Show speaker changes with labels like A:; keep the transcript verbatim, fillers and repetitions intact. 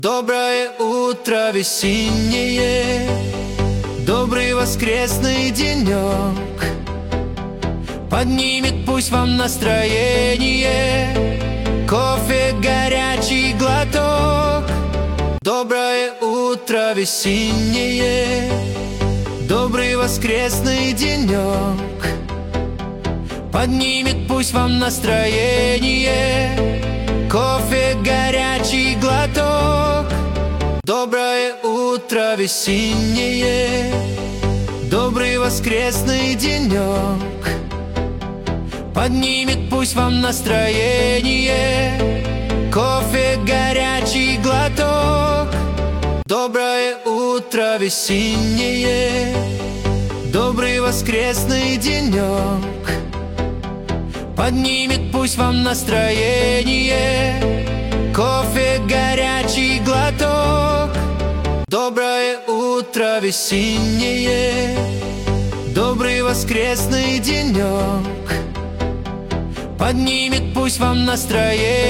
A: Доброе утро весеннее, добрый воскресный денек, поднимет пусть вам настроение, кофе горячий глоток. Доброе утро весеннее, добрый воскресный денек, поднимет пусть вам настроение, кофе горячий глоток. Доброе утро весеннее, добрый воскресный денек, поднимет пусть вам настроение, кофе горячий глоток. Доброе утро весеннее, добрый воскресный денек, поднимет пусть вам настроение, кофе горячий глоток. Доброе утро весеннее, добрый воскресный денек, поднимет пусть вам настроение.